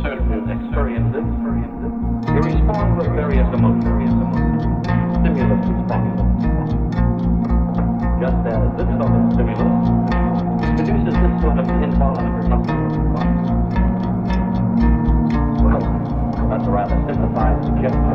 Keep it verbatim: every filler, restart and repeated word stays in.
certain experiences, you respond with various emotions. Stimulus response. Just as this sort of stimulus produces this sort of involuntary response. Well, that's a rather simplified suggestion.